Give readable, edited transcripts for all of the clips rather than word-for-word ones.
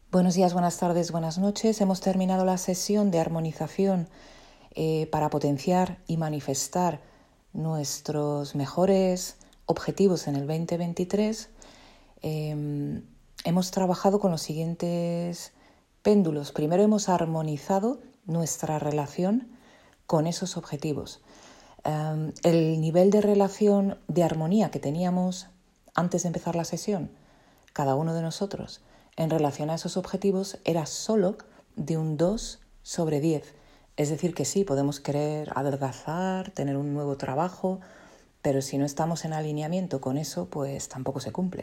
Buenos días, buenas tardes, buenas noches. Hemos terminado la sesión de armonización para potenciar y manifestar nuestros mejores objetivos en el 2023. Hemos trabajado con los siguientes péndulos. Primero hemos armonizado nuestra relación con esos objetivos. El nivel de relación de armonía que teníamos antes de empezar la sesión, cada uno de nosotros, en relación a esos objetivos era solo de un 2/10. Es decir, que sí, podemos querer adelgazar, tener un nuevo trabajo, pero si no estamos en alineamiento con eso, pues tampoco se cumple.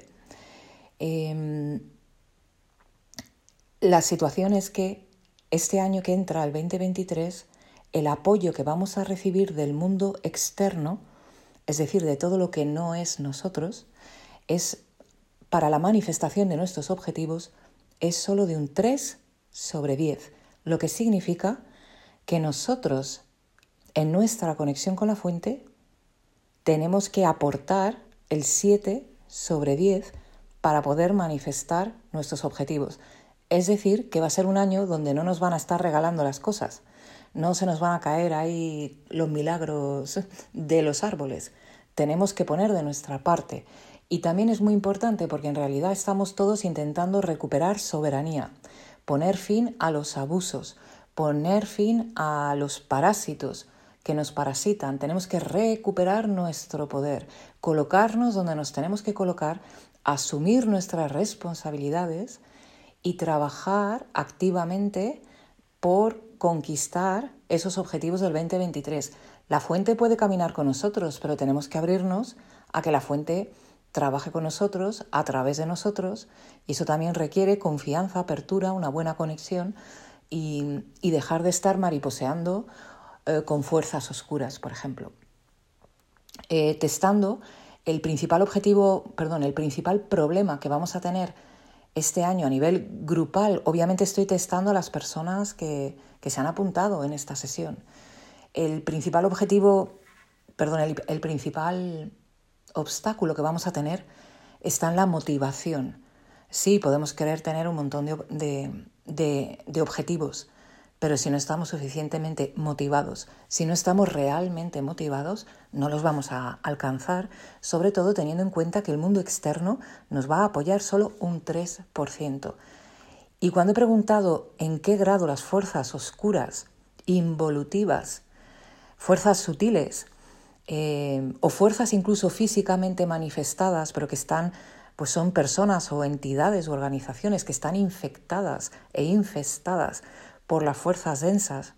La situación es que este año que entra, el 2023, el apoyo que vamos a recibir del mundo externo, es decir, de todo lo que no es nosotros, es para la manifestación de nuestros objetivos es solo de un 3/10, lo que significa que nosotros, en nuestra conexión con la fuente, tenemos que aportar el 7/10 para poder manifestar nuestros objetivos. Es decir, que va a ser un año donde no nos van a estar regalando las cosas, no se nos van a caer ahí los milagros de los árboles. Tenemos que poner de nuestra parte. Y también es muy importante porque en realidad estamos todos intentando recuperar soberanía, poner fin a los abusos, poner fin a los parásitos que nos parasitan. Tenemos que recuperar nuestro poder, colocarnos donde nos tenemos que colocar, asumir nuestras responsabilidades y trabajar activamente por conquistar esos objetivos del 2023. La fuente puede caminar con nosotros, pero tenemos que abrirnos a que la fuente trabaje con nosotros, a través de nosotros, y eso también requiere confianza, apertura, una buena conexión y dejar de estar mariposeando con fuerzas oscuras, por ejemplo. Testando, el principal problema que vamos a tener este año a nivel grupal, obviamente estoy testando a las personas que se han apuntado en esta sesión. El principal obstáculo que vamos a tener está en la motivación. Sí, podemos querer tener un montón de objetivos, pero si no estamos suficientemente motivados, si no estamos realmente motivados, no los vamos a alcanzar, sobre todo teniendo en cuenta que el mundo externo nos va a apoyar solo un 3%. Y cuando he preguntado en qué grado las fuerzas oscuras, involutivas, fuerzas sutiles, o fuerzas incluso físicamente manifestadas, pero que pues son personas o entidades o organizaciones que están infectadas e infestadas por las fuerzas densas,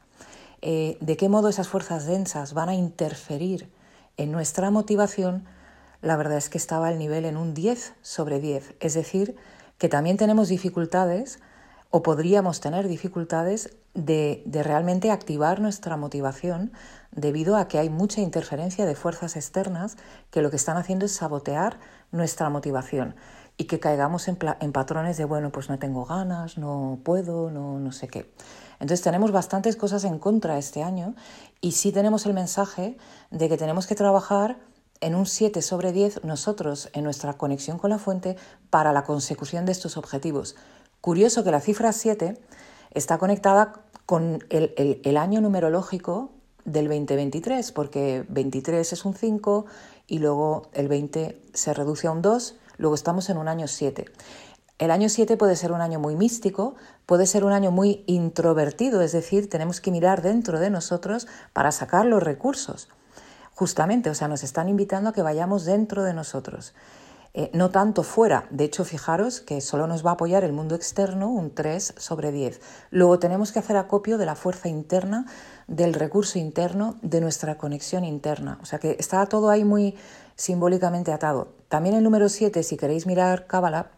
de qué modo esas fuerzas densas van a interferir en nuestra motivación, la verdad es que estaba el nivel en un 10/10, es decir, que también tenemos dificultades o podríamos tener dificultades de realmente activar nuestra motivación debido a que hay mucha interferencia de fuerzas externas que lo que están haciendo es sabotear nuestra motivación y que caigamos en patrones de, bueno, pues no tengo ganas, no puedo, no sé qué. Entonces tenemos bastantes cosas en contra este año y sí tenemos el mensaje de que tenemos que trabajar en un 7/10 nosotros en nuestra conexión con la fuente para la consecución de estos objetivos. Curioso que la cifra 7 está conectada con el año numerológico del 2023, porque 23 es un 5 y luego el 20 se reduce a un 2, luego estamos en un año 7. El año 7 puede ser un año muy místico, puede ser un año muy introvertido, es decir, tenemos que mirar dentro de nosotros para sacar los recursos. Justamente, o sea, nos están invitando a que vayamos dentro de nosotros. No tanto fuera. De hecho, fijaros que solo nos va a apoyar el mundo externo un 3/10. Luego tenemos que hacer acopio de la fuerza interna, del recurso interno, de nuestra conexión interna. O sea que está todo ahí muy simbólicamente atado. También el número 7, si queréis mirar Cábala,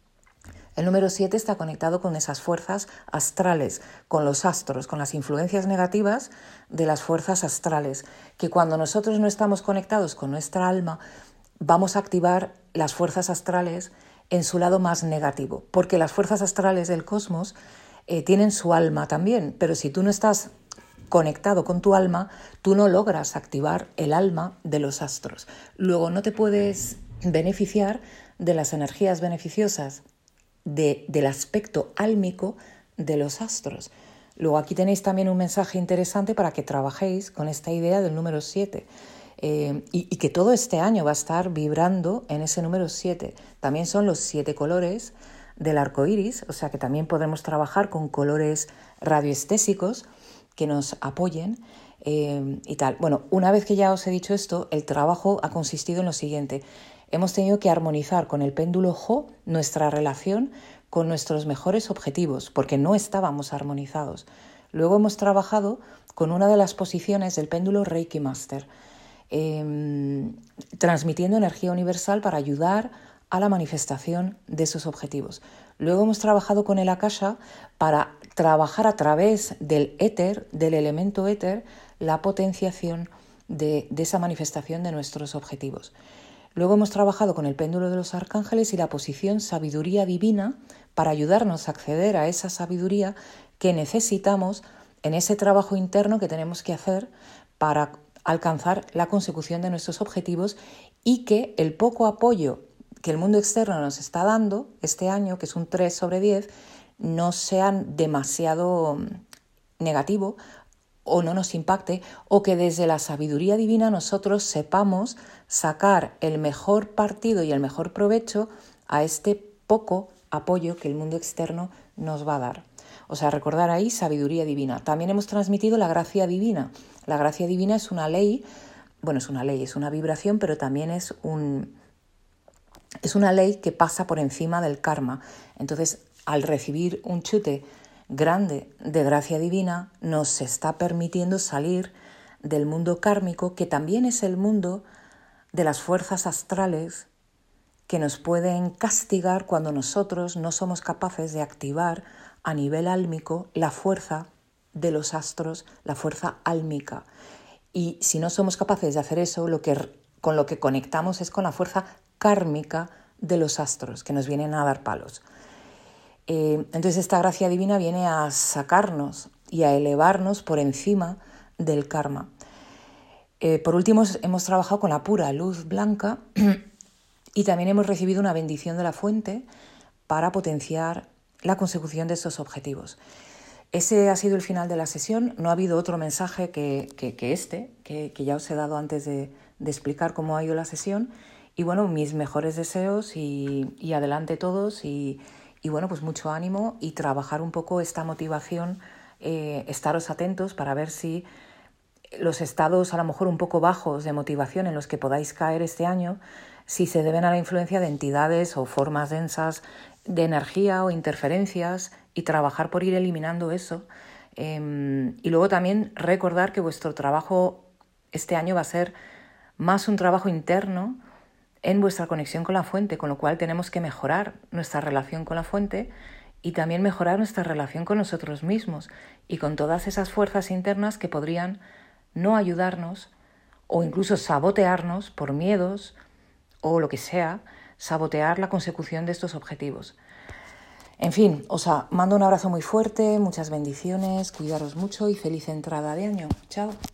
el número 7 está conectado con esas fuerzas astrales, con los astros, con las influencias negativas de las fuerzas astrales, que cuando nosotros no estamos conectados con nuestra alma, vamos a activar las fuerzas astrales en su lado más negativo, porque las fuerzas astrales del cosmos tienen su alma también, pero si tú no estás conectado con tu alma, tú no logras activar el alma de los astros. Luego no te puedes beneficiar de las energías beneficiosas del aspecto álmico de los astros. Luego aquí tenéis también un mensaje interesante para que trabajéis con esta idea del número 7 y que todo este año va a estar vibrando en ese número 7. También son los 7 colores del arco iris, o sea que también podremos trabajar con colores radioestésicos que nos apoyen y tal. Bueno, una vez que ya os he dicho esto, el trabajo ha consistido en lo siguiente. Hemos tenido que armonizar con el péndulo Jo nuestra relación con nuestros mejores objetivos, porque no estábamos armonizados. Luego hemos trabajado con una de las posiciones del péndulo Reiki Master, transmitiendo energía universal para ayudar a la manifestación de esos objetivos. Luego hemos trabajado con el Akasha para trabajar a través del éter, del elemento éter, la potenciación de esa manifestación de nuestros objetivos. Luego hemos trabajado con el péndulo de los arcángeles y la posición sabiduría divina para ayudarnos a acceder a esa sabiduría que necesitamos en ese trabajo interno que tenemos que hacer para alcanzar la consecución de nuestros objetivos y que el poco apoyo que el mundo externo nos está dando este año, que es un 3/10, no sea demasiado negativo o no nos impacte, o que desde la sabiduría divina nosotros sepamos sacar el mejor partido y el mejor provecho a este poco apoyo que el mundo externo nos va a dar. O sea, recordar ahí sabiduría divina. También hemos transmitido la gracia divina. La gracia divina es una ley, es una vibración, pero también es una ley que pasa por encima del karma. Entonces, al recibir un chute grande de gracia divina, nos está permitiendo salir del mundo kármico, que también es el mundo de las fuerzas astrales que nos pueden castigar cuando nosotros no somos capaces de activar a nivel álmico la fuerza de los astros, la fuerza álmica. Y si no somos capaces de hacer eso, con lo que conectamos es con la fuerza kármica de los astros, que nos vienen a dar palos. Entonces esta gracia divina viene a sacarnos y a elevarnos por encima del karma. Por último, hemos trabajado con la pura luz blanca y también hemos recibido una bendición de la fuente para potenciar la consecución de estos objetivos. Ese ha sido el final de la sesión. No ha habido otro mensaje que ya os he dado antes de explicar cómo ha ido la sesión. Y bueno, mis mejores deseos y adelante todos y bueno, pues mucho ánimo y trabajar un poco esta motivación, estaros atentos para ver si los estados a lo mejor un poco bajos de motivación en los que podáis caer este año, si se deben a la influencia de entidades o formas densas de energía o interferencias y trabajar por ir eliminando eso. Y luego también recordar que vuestro trabajo este año va a ser más un trabajo interno en vuestra conexión con la fuente, con lo cual tenemos que mejorar nuestra relación con la fuente y también mejorar nuestra relación con nosotros mismos y con todas esas fuerzas internas que podrían no ayudarnos o incluso sabotearnos por miedos o lo que sea, sabotear la consecución de estos objetivos. En fin, os mando un abrazo muy fuerte, muchas bendiciones, cuidaros mucho y feliz entrada de año. Chao.